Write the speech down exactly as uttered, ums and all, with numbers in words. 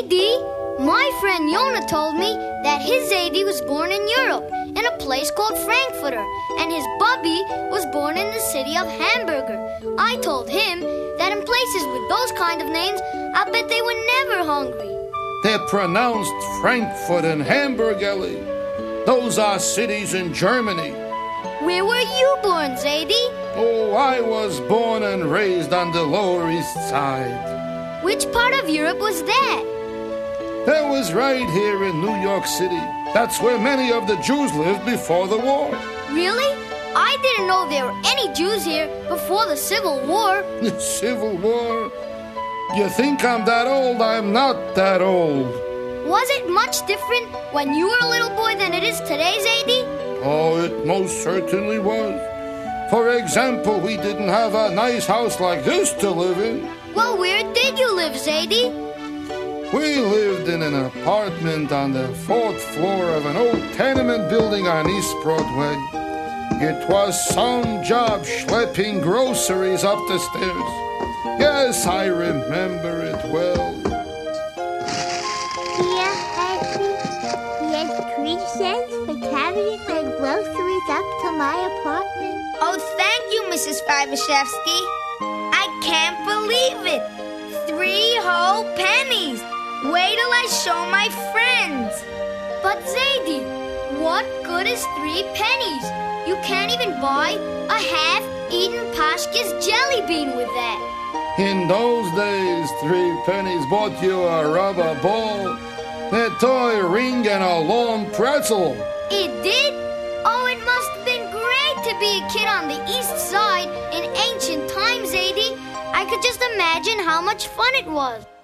Zadie, my friend Yona told me that his Zadie was born in Europe, in a place called Frankfurter, and his Bubby was born in the city of Hamburger. I told him that in places with those kind of names, I bet they were never hungry. They're pronounced Frankfurt and Hamburg, Ellie. Those are cities in Germany. Where were you born, Zadie? Oh, I was born and raised on the Lower East Side. Which part of Europe was that? That was right here in New York City. That's where many of the Jews lived before the war. Really? I didn't know there were any Jews here before the Civil War. The Civil War? You think I'm that old? I'm not that old. Was it much different when you were a little boy than it is today, Zadie? Oh, it most certainly was. For example, we didn't have a nice house like this to live in. Well, where did you live, Zadie? We lived in an apartment on the fourth floor of an old tenement building on East Broadway. It was some job schlepping groceries up the stairs. Yes, I remember it well. Here, Henry. Here's three cents for carrying my groceries up to my apartment. Oh, thank you, Missus Fivashevsky. I can't believe it. Three whole pennies. Wait till I show my friends. But Zadie, what good is three pennies? You can't even buy a half-eaten Pashka's jelly bean with that. In those days, three pennies bought you a rubber ball, a toy ring, and a long pretzel. It did? Oh, it must have been great to be a kid on the East Side in ancient times, Zadie. I could just imagine how much fun it was.